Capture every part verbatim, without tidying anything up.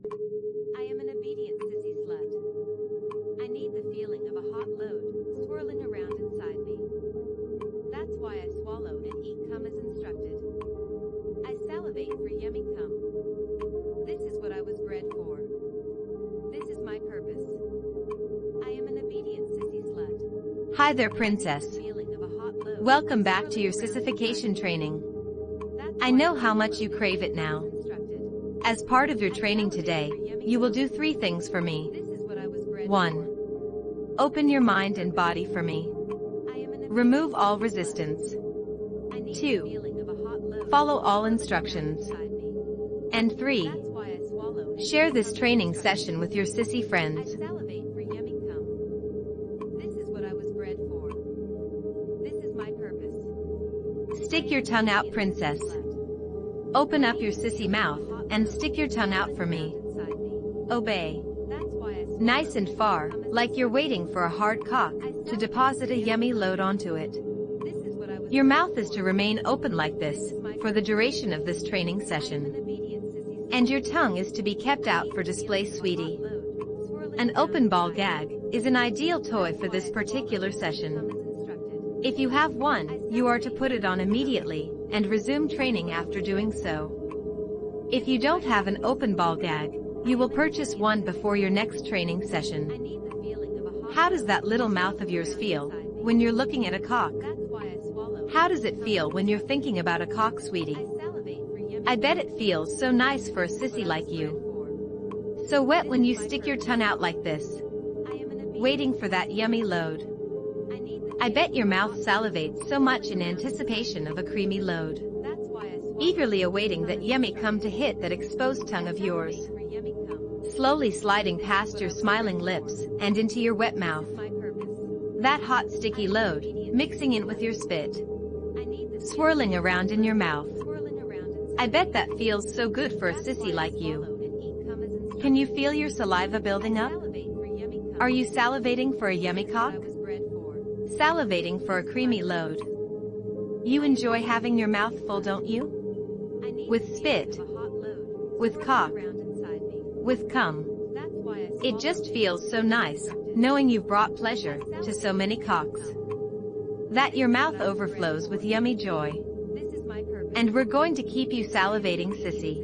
I am an obedient sissy slut. I need the feeling of a hot load swirling around inside me. That's why I swallow and eat cum as instructed. I salivate for yummy cum. This is what I was bred for. This is my purpose. I am an obedient sissy slut. Hi there, princess. Welcome back to your sissification training. I know how much you crave it now. As part of your training today, you will do three things for me. one. Open your mind and body for me. Remove all resistance. two. Follow all instructions. And three. Share this training session with your sissy friends. Stick your tongue out, princess. Open up your sissy mouth and stick your tongue out for me. Obey. Nice and far, like you're waiting for a hard cock to deposit a yummy load onto it. Your mouth is to remain open like this for the duration of this training session. And your tongue is to be kept out for display, sweetie. An open ball gag is an ideal toy for this particular session. If you have one, you are to put it on immediately and resume training after doing so. If you don't have an open ball gag, you will purchase one before your next training session. How does that little mouth of yours feel when you're looking at a cock? How does it feel when you're thinking about a cock, sweetie? I bet it feels so nice for a sissy like you. So wet when you stick your tongue out like this, waiting for that yummy load. I bet your mouth salivates so much in anticipation of a creamy load, eagerly awaiting that yummy cum to hit that exposed tongue of yours, slowly sliding past your smiling lips and into your wet mouth. That hot sticky load, mixing in with your spit, swirling around in your mouth. I bet that feels so good for a sissy like you. Can you feel your saliva building up? Are you salivating for a yummy cock? Salivating for a creamy load. You enjoy having your mouth full, don't you? With spit, with cock, with cum. It just feels so nice, knowing you've brought pleasure to so many cocks, that your mouth overflows with yummy joy. And we're going to keep you salivating, sissy,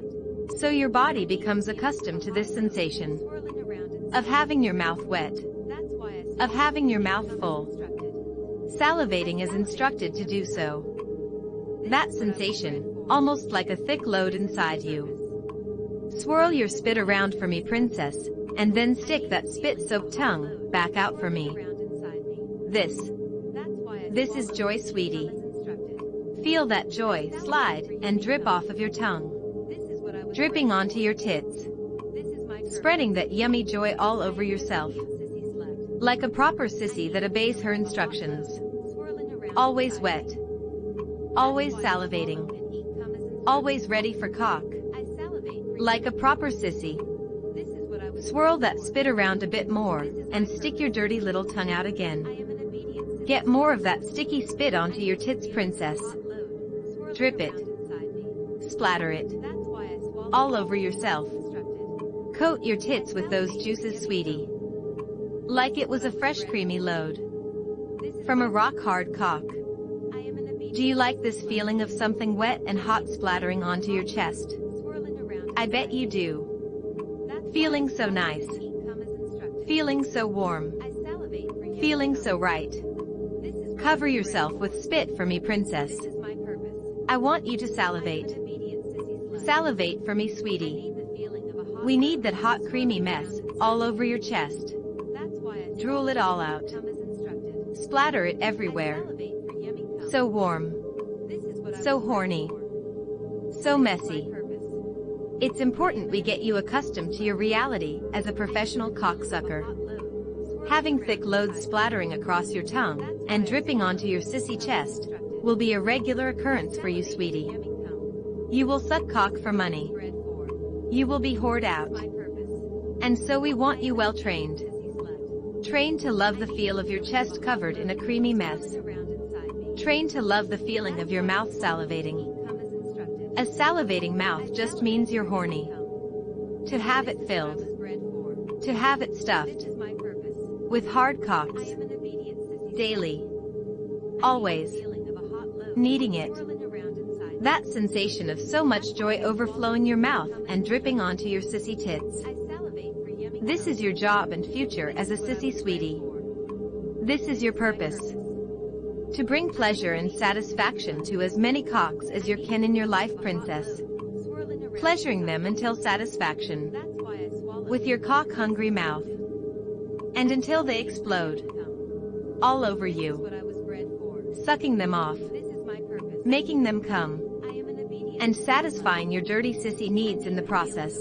so your body becomes accustomed to this sensation of having your mouth wet, of having your mouth full, salivating as instructed to do so. That sensation, almost like a thick load inside you. Swirl your spit around for me, princess, and then stick that spit-soaked tongue back out for me. This, this is joy, sweetie. Feel that joy slide and drip off of your tongue, dripping onto your tits, spreading that yummy joy all over yourself. Like a proper sissy that obeys her instructions. Always wet. Always salivating. Always ready for cock. Like a proper sissy. Swirl that spit around a bit more and stick your dirty little tongue out again. Get more of that sticky spit onto your tits, princess. Drip it. Splatter it. All over yourself. Coat your tits with those juices, sweetie. Like it was a fresh creamy load from a rock-hard cock. Do you like this feeling of something wet and hot splattering onto your chest? I bet you do. Feeling so nice. Feeling so warm. Feeling so right. Cover yourself with spit for me, princess. I want you to salivate. Salivate for me, sweetie. We need that hot creamy mess all over your chest. Drool it all out. Splatter it everywhere. So warm. So horny. So messy. It's important we get you accustomed to your reality as a professional cocksucker. Having thick loads splattering across your tongue and dripping onto your sissy chest will be a regular occurrence for you, sweetie. You will suck cock for money. You will be whored out. And so we want you well trained. Trained to love the feel of your chest covered in a creamy mess. Trained to love the feeling of your mouth salivating. A salivating mouth just means you're horny. To have it filled. To have it stuffed. With hard cocks. Daily. Always. Needing it. That sensation of so much joy overflowing your mouth and dripping onto your sissy tits. This is your job and future as a sissy sweetie. This is your purpose. To bring pleasure and satisfaction to as many cocks as you can in your life, princess. Pleasuring them until satisfaction. With your cock-hungry mouth. And until they explode. All over you. Sucking them off. Making them come. And satisfying your dirty sissy needs in the process.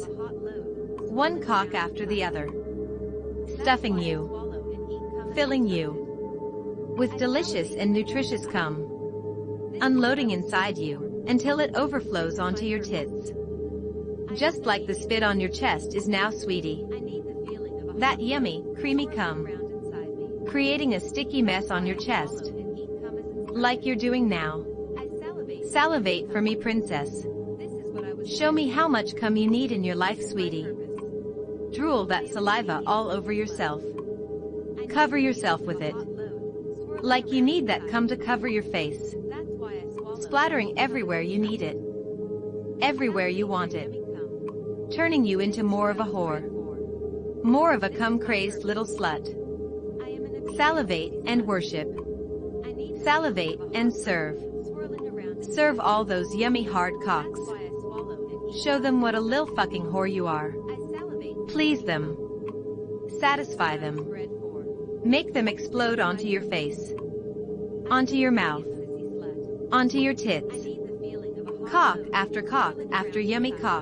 One cock after the other. Stuffing you. Filling you. With delicious and nutritious cum. Unloading inside you, until it overflows onto your tits. Just like the spit on your chest is now, sweetie. That yummy, creamy cum. Creating a sticky mess on your chest. Like you're doing now. Salivate for me, princess. Show me how much cum you need in your life, sweetie. Drool that saliva all over yourself. Cover yourself with it. Like you need that cum to cover your face. Splattering everywhere you need it. Everywhere you want it. Turning you into more of a whore. More of a cum-crazed little slut. Salivate and worship. Salivate and serve. Serve all those yummy hard cocks. Show them what a lil fucking whore you are. Please them. Satisfy them. Make them explode onto your face. Onto your mouth. Onto your tits. Cock after cock after yummy cock.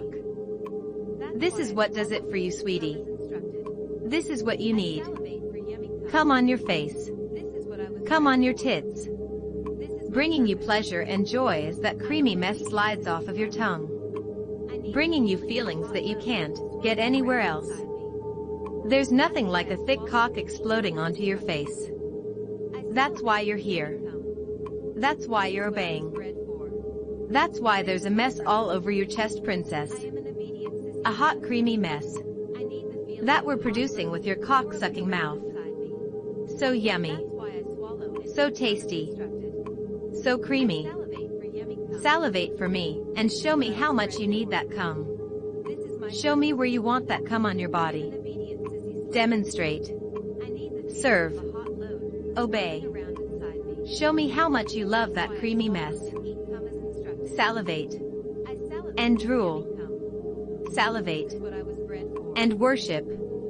This is what does it for you, sweetie. This is what you need. Come on your face. Come on your tits. Bringing you pleasure and joy as that creamy mess slides off of your tongue. Bringing you feelings that you can't get anywhere else. There's nothing like a thick cock exploding onto your face. That's why you're here. That's why you're obeying. That's why there's a mess all over your chest, princess. A hot creamy mess. That we're producing with your cock-sucking mouth. So yummy. So tasty. So creamy. Salivate for me, and show me how much you need that cum. Show me where you want that cum on your body. Demonstrate. Serve. Obey. Show me how much you love that creamy mess. Salivate. And drool. Salivate. And worship.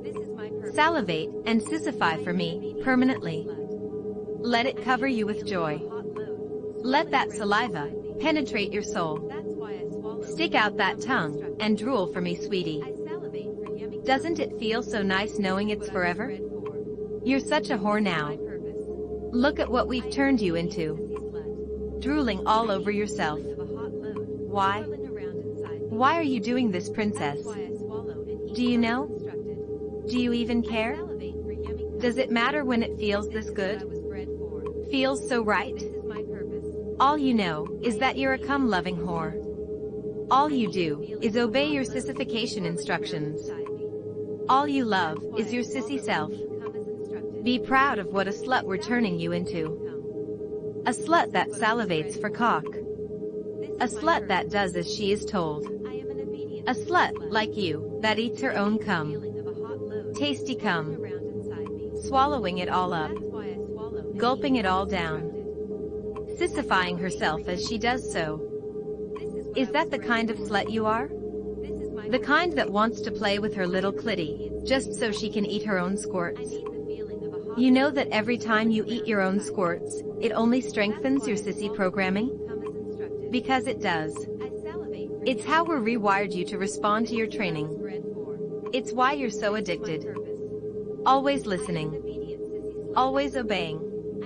Salivate and sissify for me, permanently. Let it cover you with joy. Let that saliva penetrate your soul. Stick out that tongue and drool for me, sweetie. Doesn't it feel so nice knowing it's forever? You're such a whore now. Look at what we've turned you into. Drooling all over yourself. Why? Why are you doing this, princess? Do you know? Do you even care? Does it matter when it feels this good? Feels so right? All you know is that you're a cum-loving whore. All you do is obey your sissification instructions. All you love is your sissy self. Be proud of what a slut we're turning you into. A slut that salivates for cock. A slut that does as she is told. A slut like you that eats her own cum. Tasty cum. Swallowing it all up. Gulping it all down. Sissifying herself as she does so. Is that the kind of slut you are? The kind that wants to play with her little clitty, just so she can eat her own squirts? You know that every time you eat your own squirts, it only strengthens your sissy programming? Because it does. It's how we're rewired you to respond to your training. It's why you're so addicted. Always listening. Always obeying.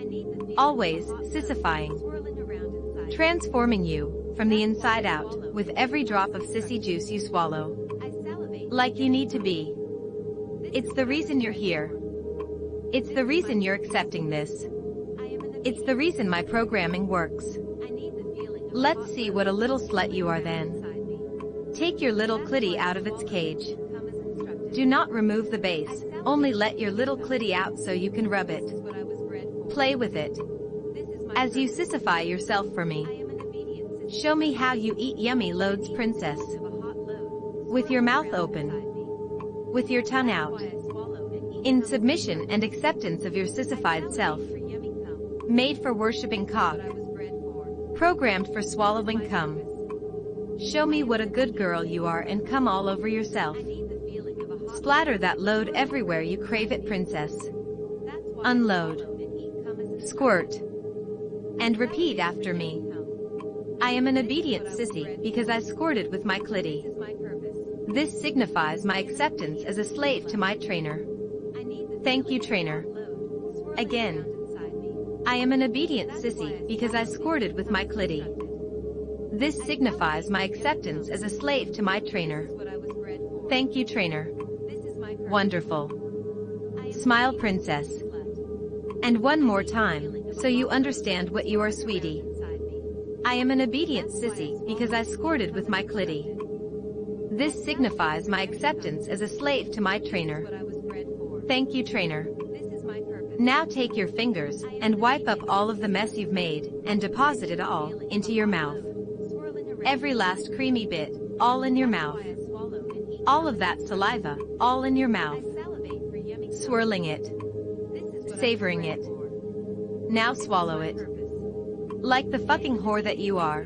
Always sissifying. Transforming you from the inside out with every drop of sissy juice you swallow. Like you need to be. It's the reason you're here. It's the reason you're accepting this. It's the reason my programming works. Let's see what a little slut you are then. Take your little clitty out of its cage. Do not remove the base, only let your little clitty out so you can rub it. Play with it. As you sissify yourself for me. Show me how you eat yummy loads, princess. With your mouth open. With your tongue out. In submission and acceptance of your sissified self. Made for worshipping cock. Programmed for swallowing cum. Show me what a good girl you are and come all over yourself. Splatter that load everywhere you crave it, princess. Unload. Squirt. And repeat after me. I am an obedient sissy because I squirted with my clitty. This signifies my acceptance as a slave to my trainer. Thank you, trainer. Again. I am an obedient sissy because I squirted with my clitty. This signifies my acceptance as a slave to my trainer. Thank you, trainer. Wonderful. Smile, princess. And one more time, so you understand what you are, sweetie. I am an obedient sissy because I squirted with my clitty. This signifies my acceptance as a slave to my trainer. Thank you, trainer. Now take your fingers and wipe up all of the mess you've made and deposit it all into your mouth. Every last creamy bit, all in your mouth. All of that saliva, all in your mouth. Swirling it. Savoring it. Now swallow it. Like the fucking whore that you are.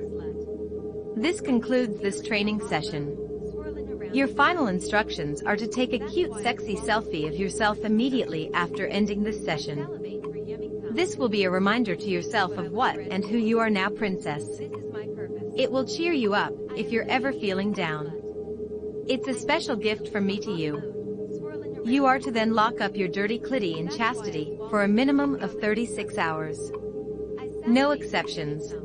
This concludes this training session. Your final instructions are to take a cute sexy selfie of yourself immediately after ending this session. This will be a reminder to yourself of what and who you are now, princess. It will cheer you up if you're ever feeling down. It's a special gift from me to you. You are to then lock up your dirty clitty in chastity for a minimum of thirty-six hours. No exceptions.